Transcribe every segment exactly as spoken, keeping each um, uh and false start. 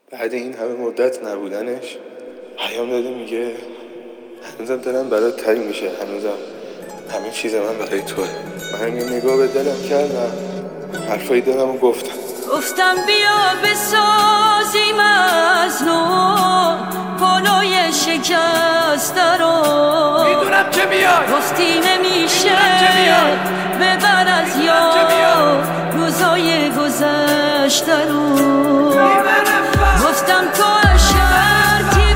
بعد این همه مدت نبودنش پیام داده میگه هنوزم دلم برات تنگ میشه، هنوزم همه چیز من برای توه. من یه نگاه به دلم کردم، حرفای دلم رو گفتم گفتم بیا بسازیم از نو پالای شکسته رو. میدونم که میای، گفتی نمیشه ببر از میدونم یاد روزای گذشته رو. گفتم تو شرطی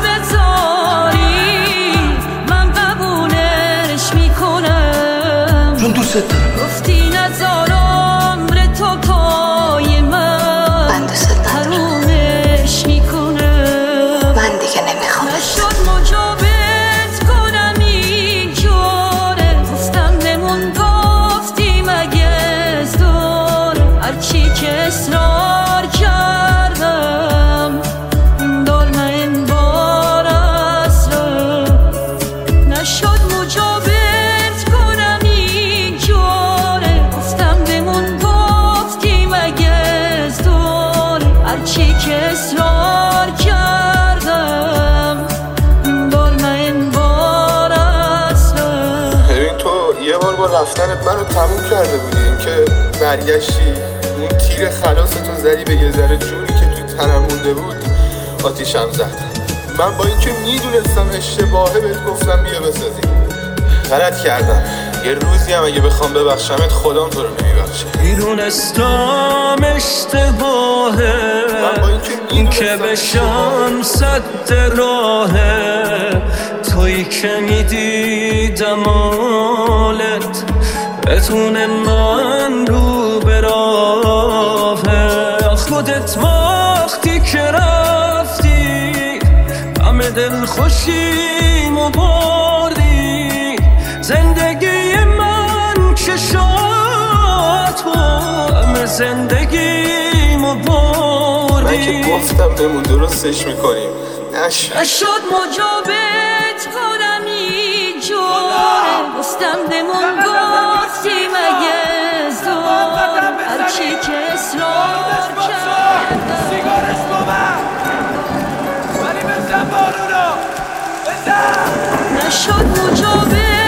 بذاری من قبولش میکنم، چون دوست دارم. گفتی نذار عمر تو پای من، من دوست ندارم، حرومش میکنم. من دیگه نمیخوام. نشد مجابت کنم اینجوره، گفتم نمون گفتی مگه از دوره. هرچی که اصرار کردم دار من این بار اصلا. نشد مجابت کنم اینجوره، گفتم بمون گفتی مگه از دوره. هرچی که اصرار کردم دار من این بار اصلا. ببین تو یه بار با رفتنت منو تموم کرده بودی، این که برگشتی اون تیر خلاصتو زدی به یه ذره جونی که توی تنم مونده بود آتیشم زد. من با اینکه میدونستم اشتباهه بهت گفتم بیا بسازی. غلط کردم، یه روزی هم اگه بخوام ببخشمت خودم تو رو نمیبخشه. میدونستم اشتباهه، من با اینکه این که میدونستم بشم صد راهه. تویی که میدیدم حالت بتونه من رو به راهه. خودت وقتی که رفتی همه دل خوشیمو بردی. زندگی من که شاد بود همه زندگیمو بردی. من که گفتم بمون درستش میکنیم نشد. نشد مجابت کنم اینجوره، گفتم بمون گفتی مگه از دوره. هرچی که اصرار کردم سیگارش با من، ولی بزن بارونو بزن. نشد مجابت